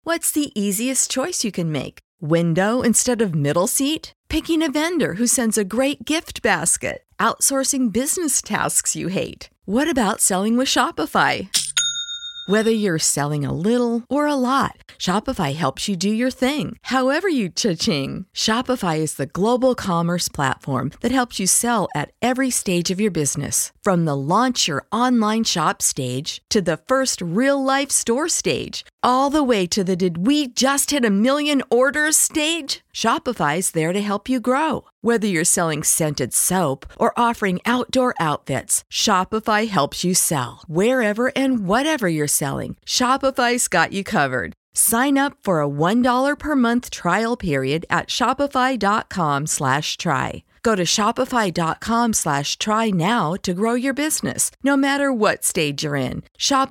What's the easiest choice you can make? Window instead of middle seat? Picking a vendor who sends a great gift basket? Outsourcing business tasks you hate? What about selling with Shopify? Whether you're selling a little or a lot, Shopify helps you do your thing, however you cha-ching. Shopify is the global commerce platform that helps you sell at every stage of your business. From the launch your online shop stage to the first real-life store stage, all the way to the did we just hit a million orders stage. Shopify's there to help you grow. Whether you're selling scented soap or offering outdoor outfits, Shopify helps you sell. Wherever and whatever you're selling, Shopify's got you covered. Sign up for a $1 per month trial period at shopify.com/try. Go to shopify.com/try now to grow your business, no matter what stage you're in.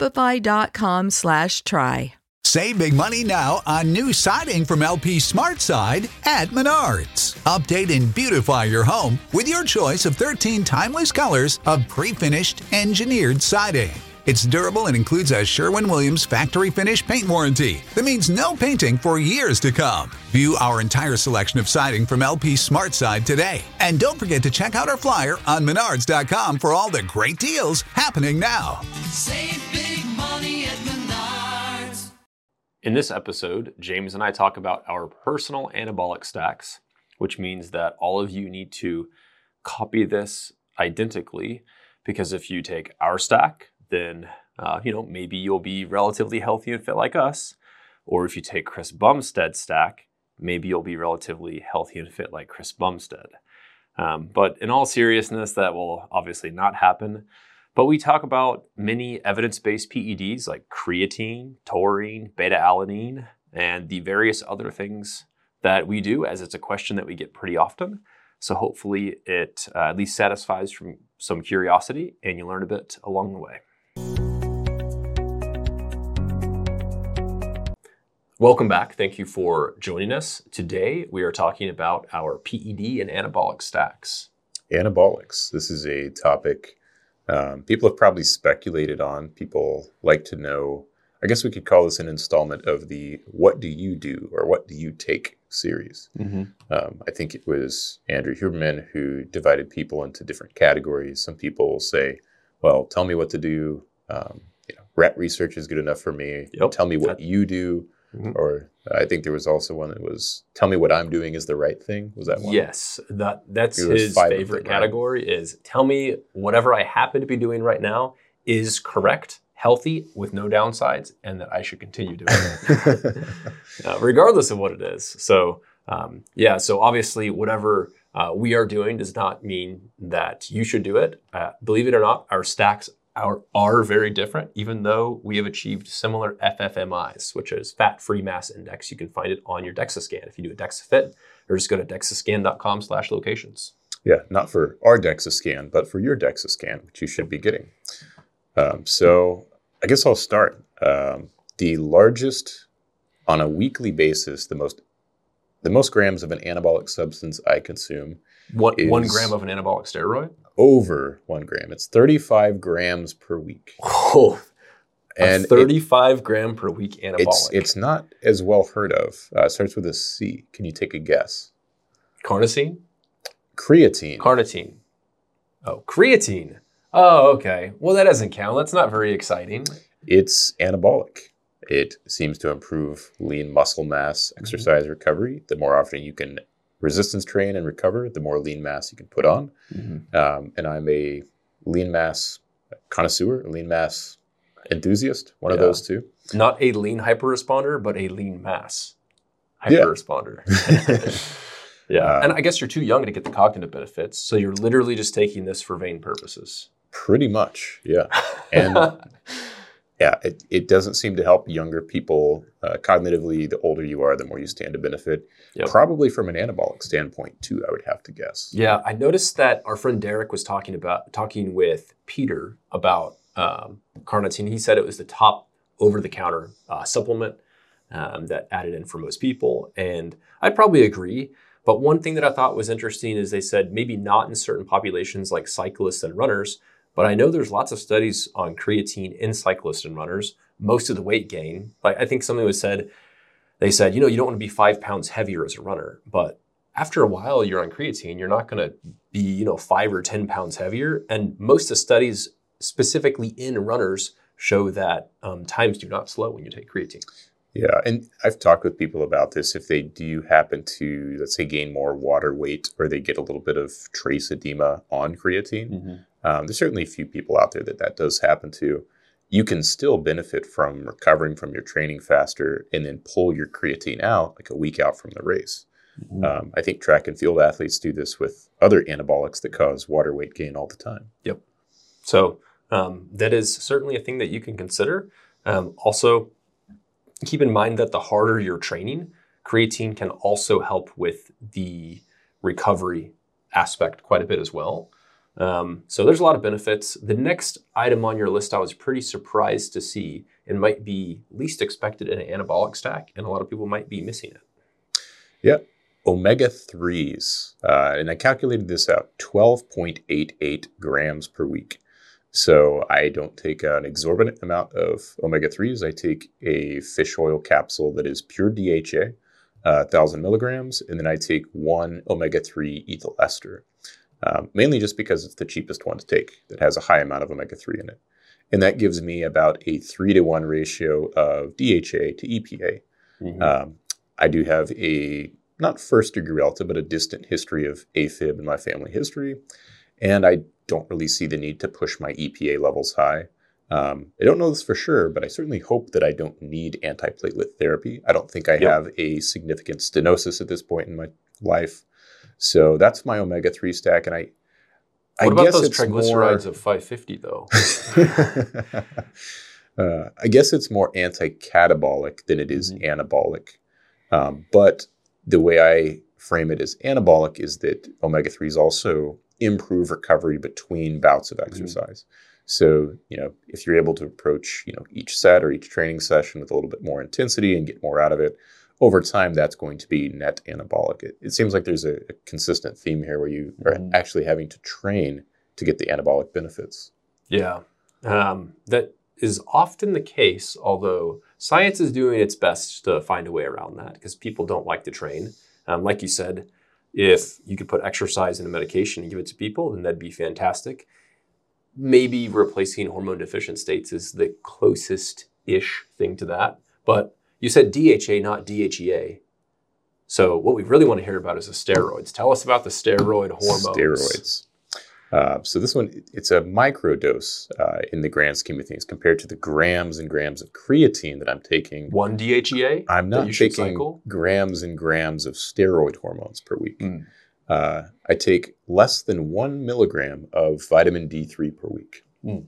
Shopify.com/try. Save big money now on new siding from LP SmartSide at Menards. Update and beautify your home with your choice of 13 timeless colors of pre-finished engineered siding. It's durable and includes a Sherwin-Williams factory finish paint warranty that means no painting for years to come. View our entire selection of siding from LP SmartSide today. And don't forget to check out our flyer on Menards.com for all the great deals happening now. Save big money at Menards. In this episode, James and I talk about our personal anabolic stacks, which means that all of you need to copy this identically, because if you take our stack, then maybe you'll be relatively healthy and fit like us. Or if you take Chris Bumstead's stack, maybe you'll be relatively healthy and fit like Chris Bumstead. But in all seriousness, that will obviously not happen. But we talk about many evidence-based PEDs like creatine, taurine, beta-alanine, and the various other things that we do, as it's a question that we get pretty often. So hopefully it at least satisfies from some curiosity and you learn a bit along the way. Welcome back. Thank you for joining us. Today we are talking about our PED and anabolic stacks. Anabolics. This is a topic people have probably speculated on. People like to know, I guess we could call this an installment of the what do you do or what do you take series. Mm-hmm. I think it was Andrew Huberman who divided people into different categories. Some people will say, well, tell me what to do. Rat research is good enough for me. Yep. Tell me what you do. Mm-hmm. Or I think there was also one that was, tell me what I'm doing is the right thing. Was that one? Yes, that's his favorite category, is tell me whatever I happen to be doing right now is correct, healthy, with no downsides, and that I should continue doing it, regardless of what it is. So obviously whatever we are doing does not mean that you should do it. Believe it or not, our stacks are very different, even though we have achieved similar FFMIs, which is fat-free mass index. You can find it on your DEXA scan if you do a DEXA fit, or just go to dexascan.com/locations. Yeah, not for our DEXA scan, but for your DEXA scan, which you should be getting. So I guess I'll start. The largest on a weekly basis, the most grams of an anabolic substance I consume. 1 gram of an anabolic steroid? Over 1 gram. It's 35 grams per week. Oh, and 35 gram per week anabolic. It's not as well heard of. It starts with a C. Can you take a guess? Carnosine? Creatine. Carnitine. Oh, creatine. Oh, okay. Well, that doesn't count. That's not very exciting. It's anabolic. It seems to improve lean muscle mass, exercise recovery. The more often you can resistance train and recover, the more lean mass you can put on. Mm-hmm. And I'm a lean mass connoisseur, a lean mass enthusiast, one of those two. Not a lean hyperresponder, but a lean mass hyperresponder. Yeah. And I guess you're too young to get the cognitive benefits, so you're literally just taking this for vain purposes. Pretty much, yeah. And it doesn't seem to help younger people cognitively. The older you are, the more you stand to benefit. Yep. Probably from an anabolic standpoint too, I would have to guess. Yeah, I noticed that our friend Derek was talking with Peter about carnitine. He said it was the top over-the-counter supplement that added in for most people, and I'd probably agree. But one thing that I thought was interesting is they said maybe not in certain populations like cyclists and runners, but I know there's lots of studies on creatine in cyclists and runners. Most of the weight gain, like I think something was said, they said, you don't want to be 5 pounds heavier as a runner, but after a while you're on creatine, you're not going to be, 5 or 10 pounds heavier. And most of the studies specifically in runners show that times do not slow when you take creatine. Yeah, and I've talked with people about this. If they do happen to, let's say, gain more water weight, or they get a little bit of trace edema on creatine, there's certainly a few people out there that does happen to. You can still benefit from recovering from your training faster and then pull your creatine out like a week out from the race. I think track and field athletes do this with other anabolics that cause water weight gain all the time. Yep. So that is certainly a thing that you can consider. Also, keep in mind that the harder you're training, creatine can also help with the recovery aspect quite a bit as well. So there's a lot of benefits. The next item on your list I was pretty surprised to see and might be least expected in an anabolic stack, and a lot of people might be missing it. Yeah. Omega-3s. And I calculated this out, 12.88 grams per week. So I don't take an exorbitant amount of omega-3s. I take a fish oil capsule that is pure DHA, 1,000 milligrams, and then I take one omega-3 ethyl ester, mainly just because it's the cheapest one to take that has a high amount of omega-3 in it. And that gives me about a 3-to-1 ratio of DHA to EPA. I do have a, not first-degree relative, but a distant history of AFib in my family history, and I don't really see the need to push my EPA levels high. I don't know this for sure, but I certainly hope that I don't need antiplatelet therapy. I don't think I have a significant stenosis at this point in my life. So that's my omega-3 stack. And I what about guess those it's triglycerides of 550 though? I guess it's more anti-catabolic than it is anabolic. But the way I frame it as anabolic is that omega-3s also improve recovery between bouts of exercise. So, if you're able to approach, each set or each training session with a little bit more intensity and get more out of it, over time, that's going to be net anabolic. It seems like there's a consistent theme here where you are actually having to train to get the anabolic benefits. Yeah, that is often the case, although science is doing its best to find a way around that because people don't like to train. Like you said, if you could put exercise in a medication and give it to people, then that'd be fantastic. Maybe replacing hormone deficient states is the closest-ish thing to that. But you said DHA, not DHEA. So what we really want to hear about is the steroids. Tell us about the steroid hormones. Steroids. So this one, it's a microdose in the grand scheme of things compared to the grams and grams of creatine that I'm taking. One DHEA? I'm not taking grams and grams of steroid hormones per week. I take less than 1 milligram of vitamin D3 per week.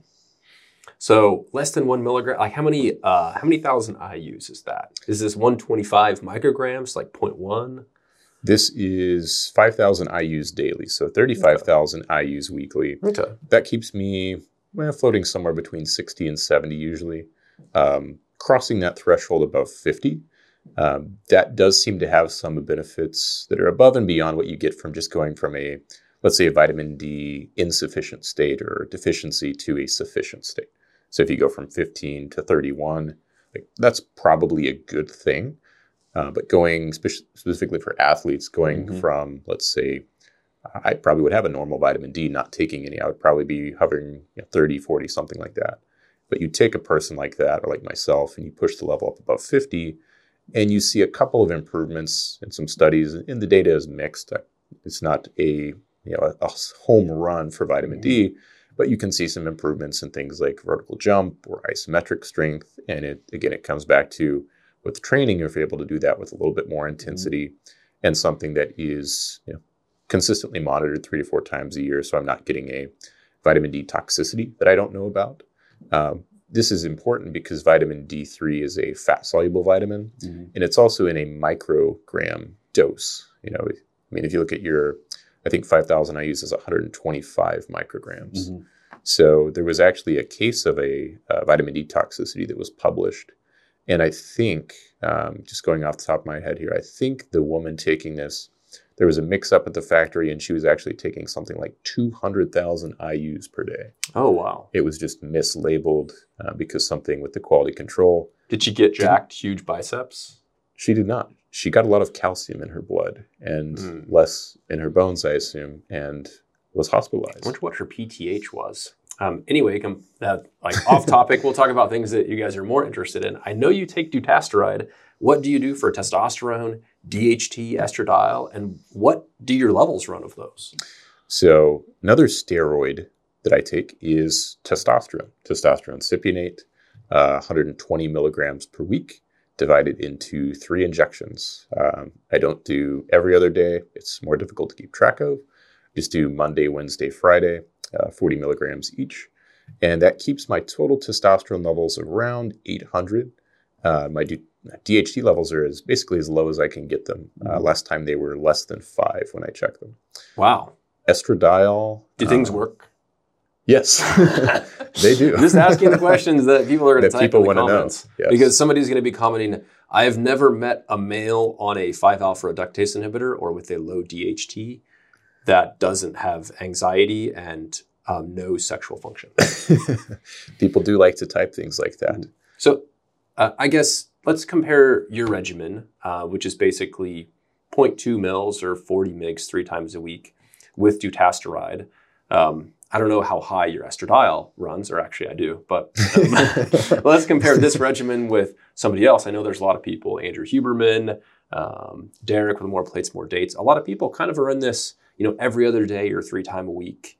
So less than 1 milligram, like how many thousand IUs is that? Is this 125 micrograms, like 0.1? This is 5,000 IUs daily, so 35,000 IUs weekly. Okay. That keeps me floating somewhere between 60 and 70 usually. Crossing that threshold above 50, that does seem to have some benefits that are above and beyond what you get from just going from let's say a vitamin D insufficient state or deficiency to a sufficient state. So if you go from 15 to 31, that's probably a good thing. But going specifically for athletes, going from, let's say, I probably would have a normal vitamin D, not taking any. I would probably be hovering 30, 40, something like that. But you take a person like that, or like myself, and you push the level up above 50, and you see a couple of improvements in some studies, and the data is mixed. It's not a home run for vitamin D, but you can see some improvements in things like vertical jump or isometric strength. And it comes back to, with training, if you're able to do that with a little bit more intensity and something that is consistently monitored 3 to 4 times a year, so I'm not getting a vitamin D toxicity that I don't know about. This is important because vitamin D3 is a fat-soluble vitamin, and it's also in a microgram dose. If you look at I think 5,000 IUs is 125 micrograms. So there was actually a case of a vitamin D toxicity that was published. And I think, just going off the top of my head here, I think the woman taking this, there was a mix-up at the factory, and she was actually taking something like 200,000 IUs per day. Oh, wow. It was just mislabeled because something with the quality control. Did she get jacked, huge biceps? She did not. She got a lot of calcium in her blood and less in her bones, I assume, and was hospitalized. I wonder what her PTH was. Anyway, off topic, we'll talk about things that you guys are more interested in. I know you take dutasteride. What do you do for testosterone, DHT, estradiol, and what do your levels run of those? So another steroid that I take is testosterone cypionate, 120 milligrams per week, divided into 3 injections. I don't do every other day. It's more difficult to keep track of. Just do Monday, Wednesday, Friday, 40 milligrams each. And that keeps my total testosterone levels around 800. My DHT levels are basically as low as I can get them. Last time they were less than 5 when I checked them. Wow. Estradiol. Do things work? Yes, they do. I'm just asking the questions that people are going to type in the comments. Yes. Because somebody's going to be commenting, I have never met a male on a 5-alpha reductase inhibitor or with a low DHT that doesn't have anxiety and no sexual function. People do like to type things like that. So I guess let's compare your regimen, which is basically 0.2 mils or 40 mgs 3 times a week with dutasteride. I don't know how high your estradiol runs, or actually I do, but let's compare this regimen with somebody else. I know there's a lot of people, Andrew Huberman, Derek with More Plates, More Dates. A lot of people kind of are in this, every other day or 3 times a week,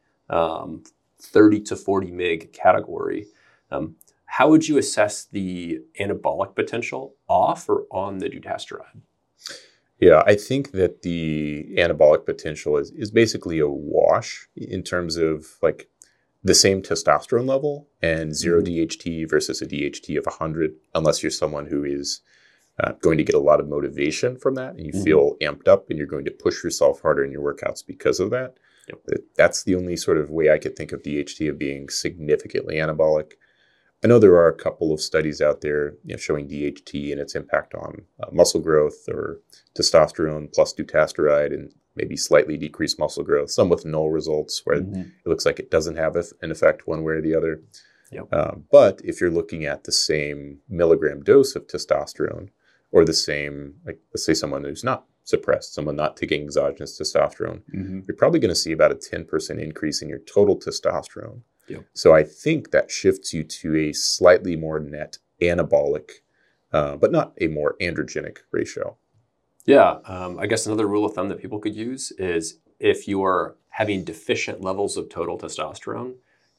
30 to 40 mg category. How would you assess the anabolic potential off or on the dutasteride? Yeah, I think that the anabolic potential is basically a wash in terms of like the same testosterone level and 0 DHT versus a DHT of 100, unless you're someone who is going to get a lot of motivation from that and you feel amped up and you're going to push yourself harder in your workouts because of that. Yep. That's the only sort of way I could think of DHT of being significantly anabolic. I know there are a couple of studies out there showing DHT and its impact on muscle growth or testosterone plus dutasteride and maybe slightly decreased muscle growth, some with null results where it looks like it doesn't have an effect one way or the other. Yep. But if you're looking at the same milligram dose of testosterone or the same, like let's say someone who's not suppressed, someone not taking exogenous testosterone, you're probably going to see about a 10% increase in your total testosterone. Yep. So I think that shifts you to a slightly more net anabolic, but not a more androgenic ratio. Yeah. I guess another rule of thumb that people could use is if you are having deficient levels of total testosterone,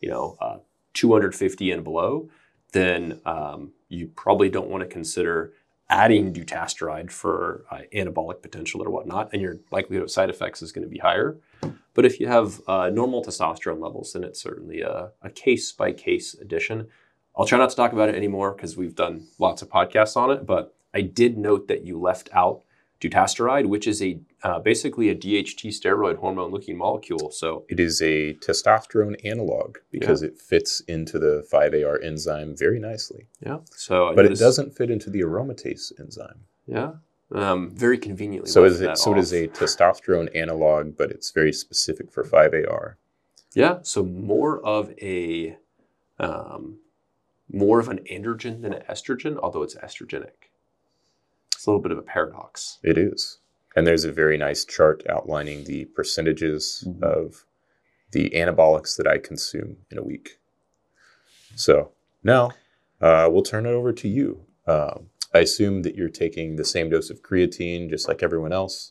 250 and below, then you probably don't want to consider adding dutasteride for anabolic potential or whatnot, and your likelihood of side effects is going to be higher. But if you have normal testosterone levels, then it's certainly a case-by-case addition. I'll try not to talk about it anymore because we've done lots of podcasts on it, but I did note that you left out dutasteride, which is basically a DHT steroid hormone-looking molecule. So it is a testosterone analog because it fits into the 5-AR enzyme very nicely. Yeah. But it doesn't fit into the aromatase enzyme. Yeah. Very conveniently. So it is a testosterone analog, but it's very specific for 5-AR. Yeah. So more of an androgen than an estrogen, although it's estrogenic. It's a little bit of a paradox. It is. And there's a very nice chart outlining the percentages of the anabolics that I consume in a week. So now we'll turn it over to you. I assume that you're taking the same dose of creatine just like everyone else.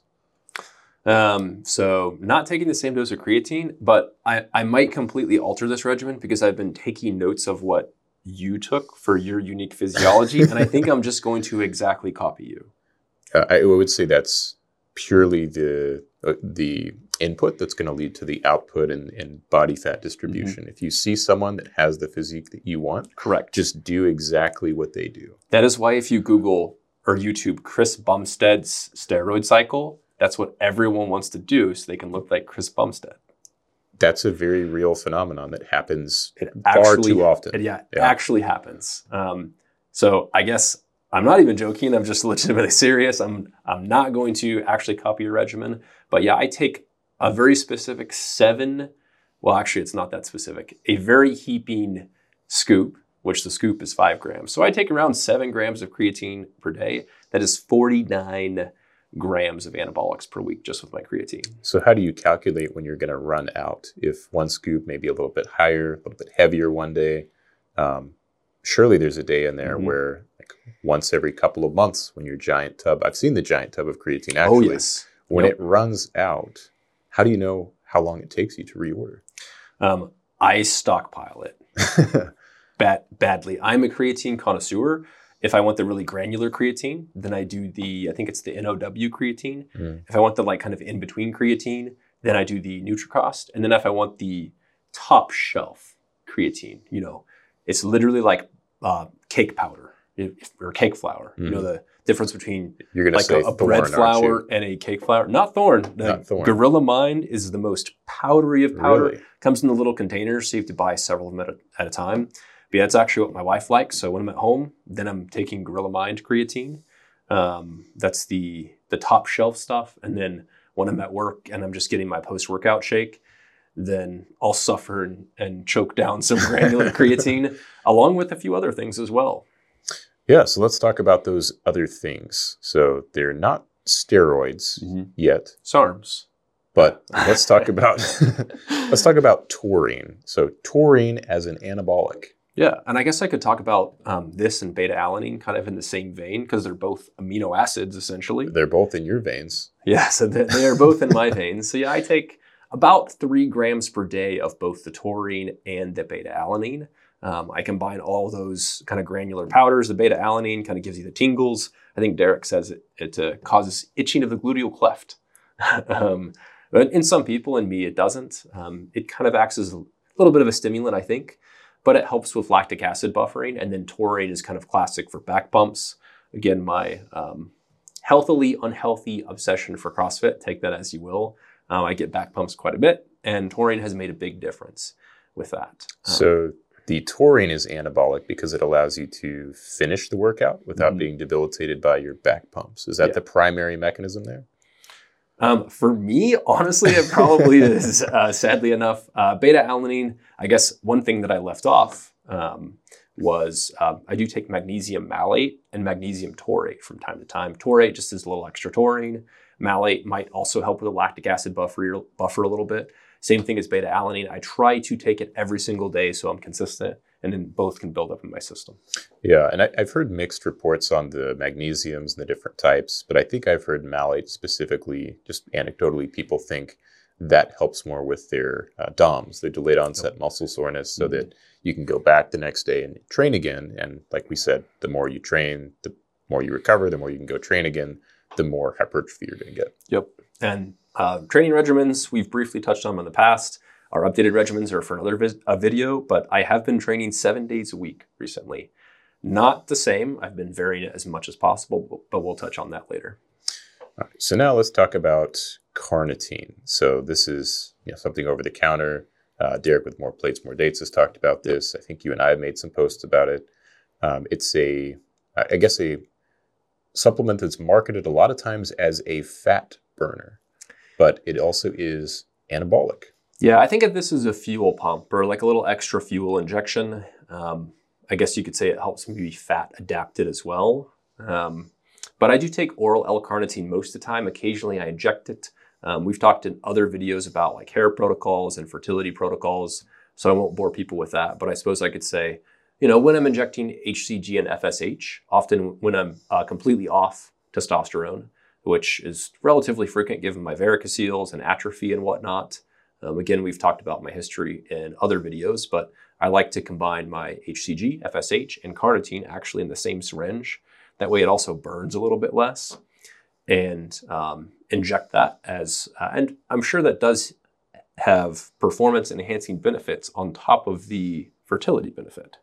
So not taking the same dose of creatine, but I might completely alter this regimen because I've been taking notes of what you took for your unique physiology, and I think I'm just going to exactly copy you. I would say that's purely the input that's going to lead to the output and body fat distribution. If you see someone that has the physique that you want, correct, just do exactly what they do. That is why if you Google or YouTube Chris Bumstead's steroid cycle, that's what everyone wants to do so they can look like Chris Bumstead. That's a very real phenomenon that happens far too often. It actually happens. So I guess I'm not even joking. I'm just legitimately serious. I'm not going to actually copy your regimen. But yeah, I take a very specific 7. Well, actually, it's not that specific. A very heaping scoop which the scoop is 5 grams. So I take around 7 grams of creatine per day. That is 49 grams of anabolics per week just with my creatine. So how do you calculate when you're going to run out? If one scoop may be a little bit higher, a little bit heavier one day, surely there's a day in there where like once every couple of months when your giant tub, I've seen the giant tub of creatine actually. Oh, yes. When it runs out, how do you know how long it takes you to reorder? I stockpile it badly. I'm a creatine connoisseur. If I want the really granular creatine, then I do I think it's the NOW creatine. If I want the like kind of in-between creatine, then I do the Nutricost. And then if I want the top shelf creatine, it's literally like cake powder or cake flour. You know, the difference between You're gonna like say a bread Thorne, aren't flour you? and a cake flour. Not Thorne. Not Thorne. Gorilla Mind is the most powdery of powder. Really? Comes in the little containers, so you have to buy several of them at a time. But yeah, that's actually what my wife likes. So when I'm at home, then I'm taking Gorilla Mind creatine. That's the top shelf stuff. And then when I'm at work and I'm just getting my post-workout shake, then I'll suffer and choke down some granular creatine, along with a few other things as well. Yeah, so let's talk about those other things. So they're not steroids yet, SARMs. but let's talk about taurine. So taurine as an anabolic. Yeah, and I guess I could talk about this and beta-alanine kind of in the same vein because they're both amino acids, essentially. They're both in your veins. Yeah, so they are both in my veins. So yeah, I take about 3 grams per day of both the taurine and the beta-alanine. I combine all those kind of granular powders. The beta-alanine kind of gives you the tingles. I think Derek says it causes itching of the gluteal cleft. But in some people, and me, it doesn't. It kind of acts as a little bit of a stimulant, I think. But it helps with lactic acid buffering. And then taurine is kind of classic for back pumps. Again, my healthily unhealthy obsession for CrossFit, take that as you will. I get back pumps quite a bit, and taurine has made a big difference with that. So the taurine is anabolic because it allows you to finish the workout without being debilitated by your back pumps. Is that the primary mechanism there? For me, honestly, it probably is, sadly enough. Beta-alanine, I guess one thing that I left off was I do take magnesium malate and magnesium taurate from time to time. Taurate just is a little extra taurine. Malate might also help with the lactic acid buffer a little bit. Same thing as beta-alanine. I try to take it every single day so I'm consistent, and then both can build up in my system. Yeah, and I've heard mixed reports on the magnesiums and the different types, but I think I've heard malate specifically, just anecdotally, people think that helps more with their DOMS, the delayed onset muscle soreness, so that you can go back the next day and train again. And like we said, the more you train, the more you recover, the more you can go train again, the more hypertrophy you're going to get. Yep. And training regimens, we've briefly touched on them in the past. Our updated regimens are for another video, but I have been training 7 days a week recently. Not the same. I've been varying it as much as possible, but we'll touch on that later. All right, so now let's talk about carnitine. So this is something over the counter. Derek with More Plates, More Dates has talked about this. I think you and I have made some posts about it. It's a supplement that's marketed a lot of times as a fat burner, but it also is anabolic. Yeah, I think of this as a fuel pump or like a little extra fuel injection. I guess you could say it helps me be fat adapted as well. But I do take oral L-carnitine most of the time. Occasionally I inject it. We've talked in other videos about like hair protocols and fertility protocols, so I won't bore people with that. But I suppose I could say, when I'm injecting HCG and FSH, often when I'm completely off testosterone, which is relatively frequent given my varicoceles and atrophy and whatnot. Again, we've talked about my history in other videos, but I like to combine my HCG, FSH, and carnitine actually in the same syringe. That way it also burns a little bit less, and inject that as, and I'm sure that does have performance enhancing benefits on top of the fertility benefit.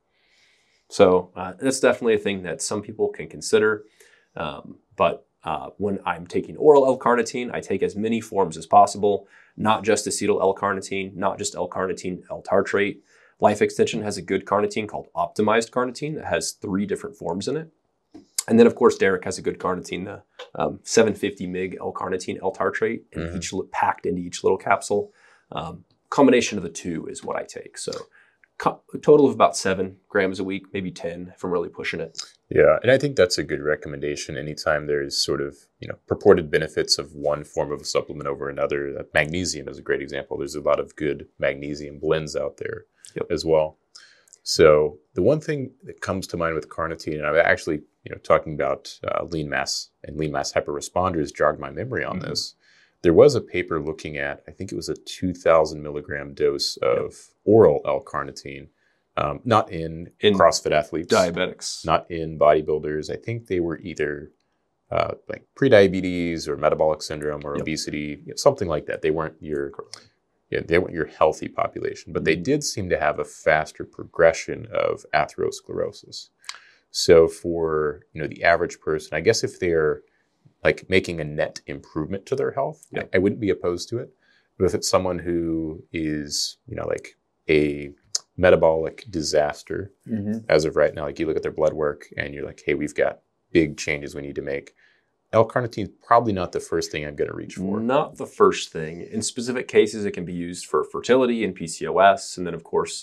So that's definitely a thing that some people can consider. But when I'm taking oral L-carnitine, I take as many forms as possible, not just acetyl L-carnitine, not just L-carnitine L-tartrate. Life Extension has a good carnitine called optimized carnitine that has 3 different forms in it. And then, of course, Derek has a good carnitine, the 750 mg L-carnitine L-tartrate, packed into each little capsule. Combination of the two is what I take. So a total of about 7 grams a week, maybe 10 if I'm really pushing it. Yeah, and I think that's a good recommendation. Anytime there's sort of, purported benefits of one form of a supplement over another, magnesium is a great example. There's a lot of good magnesium blends out there as well. So the one thing that comes to mind with carnitine, and I'm actually, talking about lean mass and lean mass hyperresponders jogged my memory on this. There was a paper looking at, I think it was a 2,000 milligram dose of oral L-carnitine, not in CrossFit athletes, diabetics, not in bodybuilders. I think they were either like prediabetes or metabolic syndrome or obesity, something like that. They weren't your healthy population, but they did seem to have a faster progression of atherosclerosis. So for the average person, I guess if they're like making a net improvement to their health, I wouldn't be opposed to it. But if it's someone who is, like a metabolic disaster as of right now, like you look at their blood work and you're like, hey, we've got big changes we need to make. L-carnitine is probably not the first thing I'm going to reach for. Not the first thing. In specific cases, it can be used for fertility and PCOS. And then, of course,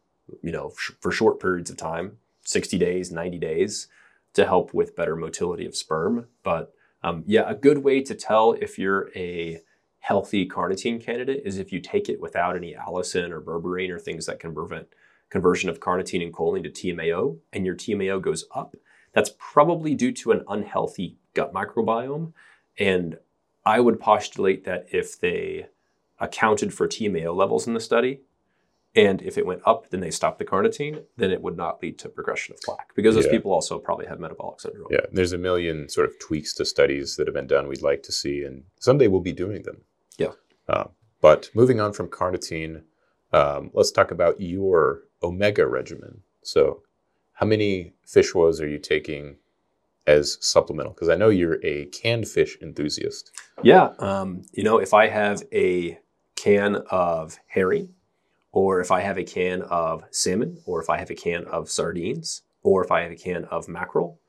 for short periods of time, 60 days, 90 days, to help with better motility of sperm. But a good way to tell if you're a healthy carnitine candidate is if you take it without any allicin or berberine or things that can prevent conversion of carnitine and choline to TMAO, and your TMAO goes up. That's probably due to an unhealthy gut microbiome. And I would postulate that if they accounted for TMAO levels in the study, and if it went up, then they stopped the carnitine, then it would not lead to progression of plaque, because those people also probably have metabolic syndrome. Yeah, there's a million sort of tweaks to studies that have been done we'd like to see, and someday we'll be doing them. Yeah. But moving on from carnitine, let's talk about your omega regimen. So how many fish oils are you taking as supplemental? Because I know you're a canned fish enthusiast. Yeah. If I have a can of herring, or if I have a can of salmon, or if I have a can of sardines, or if I have a can of mackerel,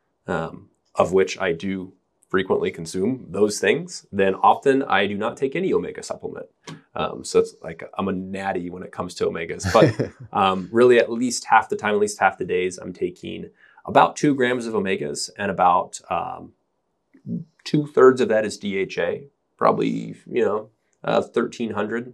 of which I do frequently consume those things, then often I do not take any omega supplement. So it's like I'm a natty when it comes to omegas. But really at least half the time, at least half the days, I'm taking about 2 grams of omegas, and about 2/3 of that is DHA, probably, 1,300.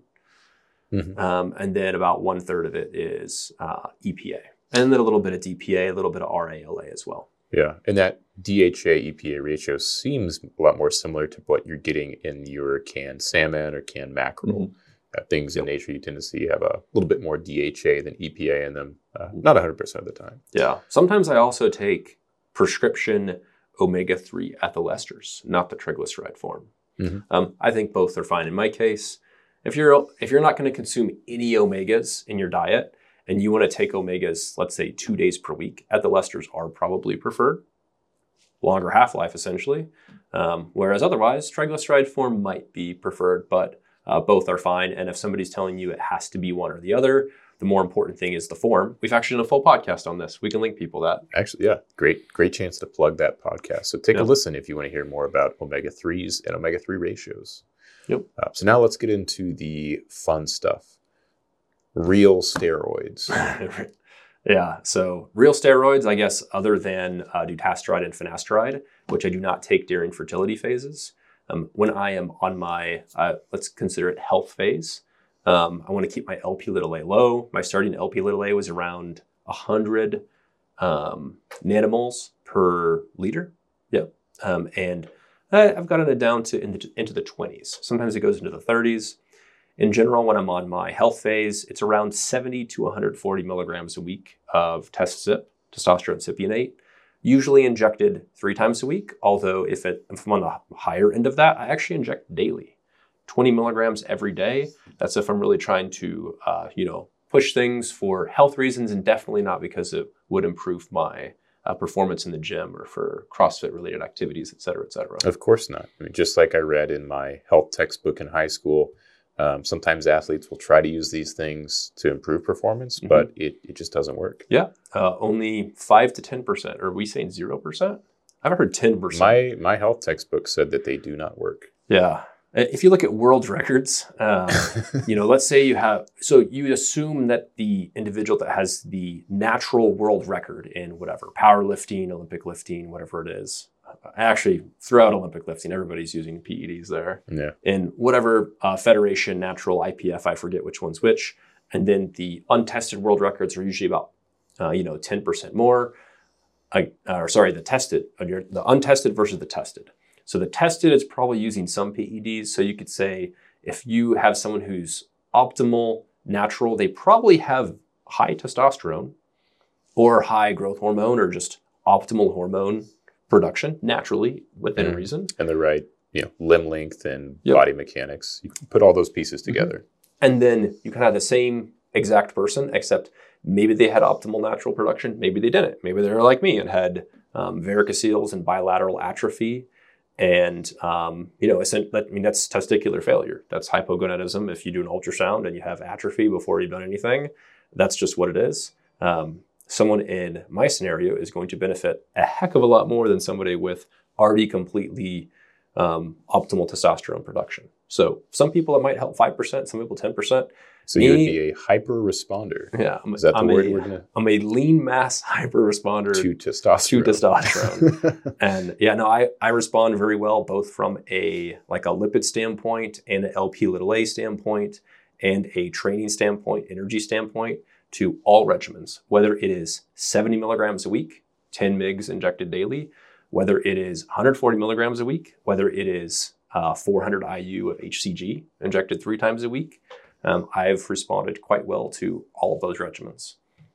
And then about 1/3 of it is EPA. And then a little bit of DPA, a little bit of RALA as well. Yeah, and that DHA-EPA ratio seems a lot more similar to what you're getting in your canned salmon or canned mackerel. Things in nature you tend to see have a little bit more DHA than EPA in them, not 100% of the time. Yeah, sometimes I also take prescription omega-3 ethyl esters, not the triglyceride form. I think both are fine in my case. If you're not going to consume any omegas in your diet, and you want to take omegas, let's say 2 days per week, ethyl esters are probably preferred. Longer half-life, essentially. Whereas otherwise, triglyceride form might be preferred, but both are fine. And if somebody's telling you it has to be one or the other, the more important thing is the form. We've actually done a full podcast on this. We can link people that. Actually, yeah, great chance to plug that podcast. So take a listen if you want to hear more about omega-3s and omega-3 ratios. Yep. So now let's get into the fun stuff. Real steroids. Yeah, so real steroids, I guess, other than dutasteride and finasteride, which I do not take during fertility phases. When I am on my, let's consider it health phase, I want to keep my LP(a) low. My starting LP(a) was around 100 nanomoles per liter. Yep. And I've gotten it down to into the 20s. Sometimes it goes into the 30s. In general, when I'm on my health phase, it's around 70 to 140 milligrams a week of testosterone cypionate, usually injected 3 times a week. Although if I'm on the higher end of that, I actually inject daily, 20 milligrams every day. That's if I'm really trying to, push things for health reasons, and definitely not because it would improve my performance in the gym or for CrossFit related activities, et cetera, et cetera. Of course not. I mean, just like I read in my health textbook in high school, sometimes athletes will try to use these things to improve performance, but it just doesn't work. Yeah, only 5 to 10%. Or are we saying 0%? I've heard 10%. My health textbook said that they do not work. Yeah, If you look at world records, let's say you assume that the individual that has the natural world record in whatever, powerlifting, Olympic lifting, whatever it is, actually throughout Olympic lifting, everybody's using PEDs there. Yeah. In whatever federation, natural, IPF, I forget which one's which. And then the untested world records are usually about, 10% more. The untested versus the tested. So the tested is probably using some PEDs. So you could say if you have someone who's optimal, natural, they probably have high testosterone or high growth hormone or just optimal hormone production naturally within reason. And the right, limb length and body mechanics. You can put all those pieces together. And then you can have the same exact person, except maybe they had optimal natural production. Maybe they didn't. Maybe they're like me and had varicoceles and bilateral atrophy. And, that's testicular failure. That's hypogonadism. If you do an ultrasound and you have atrophy before you've done anything, that's just what it is. Someone in my scenario is going to benefit a heck of a lot more than somebody with already completely optimal testosterone production. So some people it might help 5%, some people 10%. So you would be a hyper responder. Yeah. Is that the word we're going to? I'm a lean mass hyper responder to testosterone. And I respond very well, both from a lipid standpoint and an LP(a) standpoint and a training standpoint, energy standpoint to all regimens, whether it is 70 milligrams a week, 10 mgs injected daily, whether it is 140 milligrams a week, whether it is 400 IU of HCG injected 3 times a week. I've responded quite well to all of those regimens.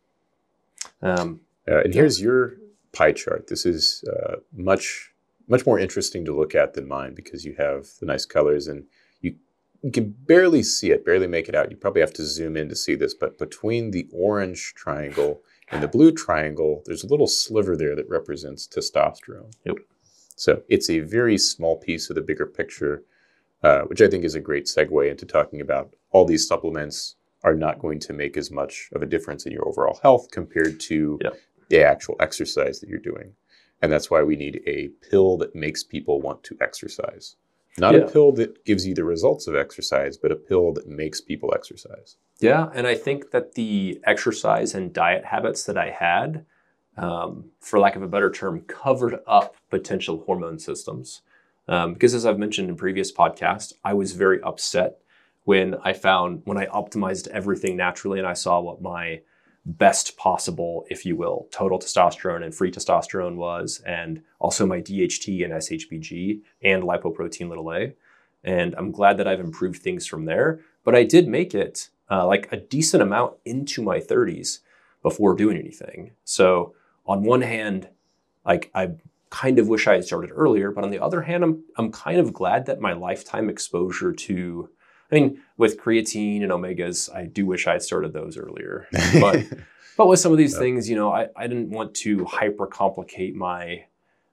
And here's your pie chart. This is much more interesting to look at than mine because you have the nice colors and you can barely see it, barely make it out. You probably have to zoom in to see this, but between the orange triangle and the blue triangle, there's a little sliver there that represents testosterone. Yep. So it's a very small piece of the bigger picture, which I think is a great segue into talking about all these supplements are not going to make as much of a difference in your overall health compared to the actual exercise that you're doing. And that's why we need a pill that makes people want to exercise. Not a pill that gives you the results of exercise, but a pill that makes people exercise. Yeah, and I think that the exercise and diet habits that I had, for lack of a better term, covered up potential hormone systems. Because as I've mentioned in previous podcasts, I was very upset when I optimized everything naturally and I saw what my best possible, if you will, total testosterone and free testosterone was, and also my DHT and SHBG and lipoprotein(a). And I'm glad that I've improved things from there. But I did make it a decent amount into my 30s before doing anything. So on one hand, I kind of wish I had started earlier, but on the other hand, I'm kind of glad that my lifetime exposure to, with creatine and omegas, I do wish I had started those earlier. But with some of these things, I didn't want to hyper complicate my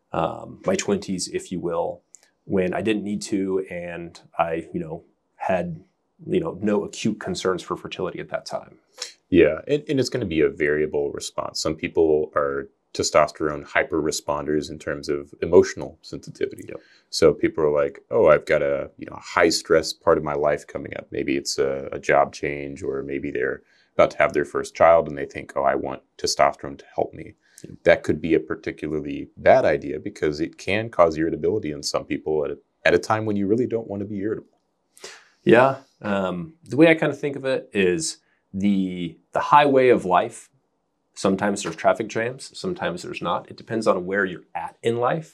20s, if you will, when I didn't need to, and I, had, no acute concerns for fertility at that time. Yeah, and it's going to be a variable response. Some people are testosterone hyper responders in terms of emotional sensitivity. Yep. So people are like, oh, I've got a high stress part of my life coming up. Maybe it's a job change, or maybe they're about to have their first child and they think, oh, I want testosterone to help me. Yep. That could be a particularly bad idea because it can cause irritability in some people at a time when you really don't want to be irritable. Yeah. The way I kind of think of it is the highway of life. Sometimes there's traffic jams, sometimes there's not. It depends on where you're at in life.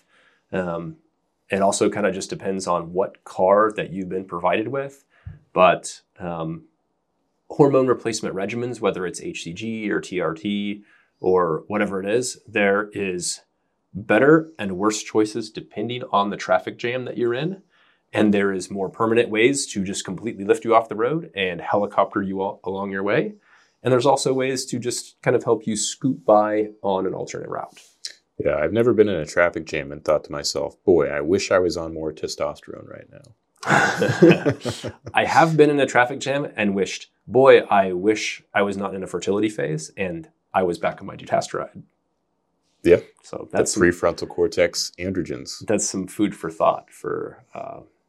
It also kind of just depends on what car that you've been provided with. But hormone replacement regimens, whether it's HCG or TRT or whatever it is, there is better and worse choices depending on the traffic jam that you're in. And there is more permanent ways to just completely lift you off the road and helicopter you along your way. And there's also ways to just kind of help you scoot by on an alternate route. Yeah, I've never been in a traffic jam and thought to myself, boy, I wish I was on more testosterone right now. I have been in a traffic jam and wished, boy, I wish I was not in a fertility phase and I was back on my dutasteride. Yeah, so that's prefrontal cortex androgens. That's some food for thought for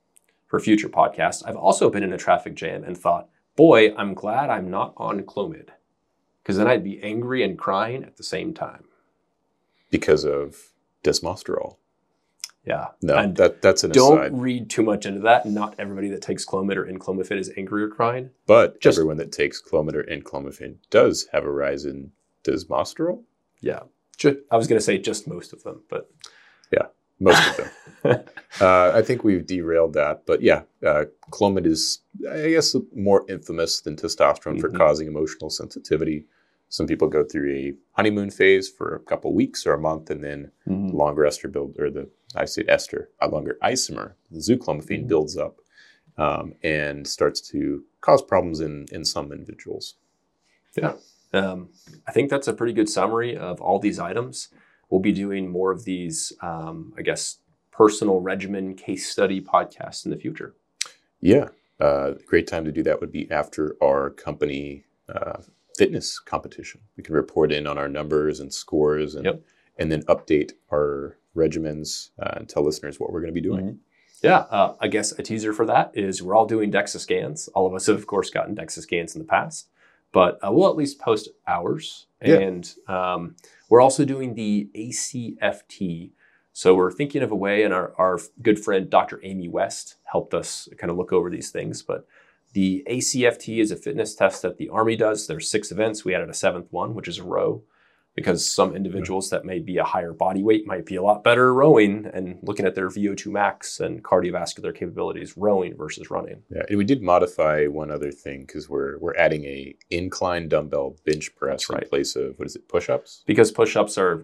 for future podcasts. I've also been in a traffic jam and thought, boy, I'm glad I'm not on Clomid, because then I'd be angry and crying at the same time. Because of desmosterol. Yeah. No, that's an aside. Don't read too much into that. Not everybody that takes Clomid or enclomiphene is angry or crying. But everyone that takes Clomid or enclomiphene does have a rise in desmosterol. Yeah. I was going to say just most of them, but... Yeah, most of them. I think we've derailed that. But yeah, Clomid is, I guess, more infamous than testosterone for causing emotional sensitivity. Some people go through a honeymoon phase for a couple weeks or a month, and then longer ester build, or longer isomer, the zuclomiphene builds up and starts to cause problems in some individuals. Yeah. I think that's a pretty good summary of all these items. We'll be doing more of these, personal regimen case study podcasts in the future. Yeah. Great time to do that would be after our company fitness competition. We can report in on our numbers and scores and then update our regimens and tell listeners what we're going to be doing. Yeah. I guess a teaser for that is we're all doing DEXA scans. All of us have, of course, gotten DEXA scans in the past, but we'll at least post ours. And we're also doing the ACFT. So we're thinking of a way, and our good friend, Dr. Amy West, helped us kind of look over these things. But the ACFT is a fitness test that the Army does. There's 6 events. We added a 7th one, which is a row, because some individuals that may be a higher body weight might be a lot better rowing and looking at their VO2 max and cardiovascular capabilities rowing versus running. Yeah, and we did modify one other thing because we're adding a incline dumbbell bench press in place of, push-ups? Because push-ups are,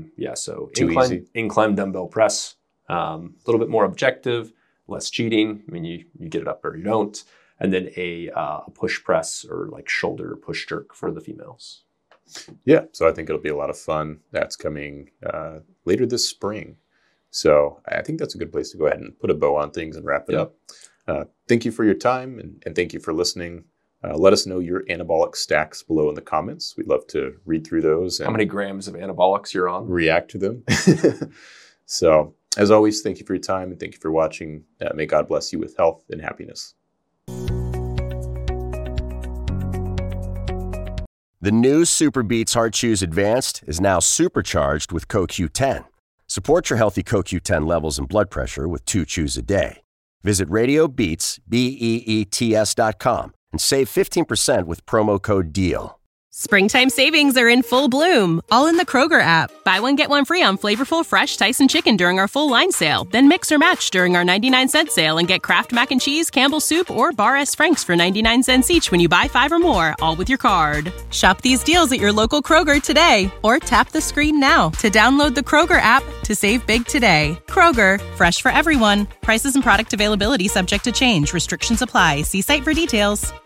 incline dumbbell press, a little bit more objective, less cheating. I mean, you get it up or you don't. And then a push press or like shoulder push jerk for the females. Yeah, so I think it'll be a lot of fun. That's coming later this spring. So I think that's a good place to go ahead and put a bow on things and wrap it up. Thank you for your time and thank you for listening. Let us know your anabolic stacks below in the comments. We'd love to read through those. And how many grams of anabolics you're on? React to them. So as always, thank you for your time and thank you for watching. May God bless you with health and happiness. The new Super Beats Heart Chews Advanced is now supercharged with CoQ10. Support your healthy CoQ10 levels and blood pressure with 2 chews a day. Visit RadioBeats, BEETS.com and save 15% with promo code DEAL. Springtime savings are in full bloom, all in the Kroger app. Buy one, get one free on flavorful, fresh Tyson chicken during our full line sale. Then mix or match during our 99-cent sale and get Kraft Mac and Cheese, Campbell's Soup, or Bar S. Frank's for 99 cents each when you buy 5 or more, all with your card. Shop these deals at your local Kroger today, or tap the screen now to download the Kroger app to save big today. Kroger, fresh for everyone. Prices and product availability subject to change. Restrictions apply. See site for details.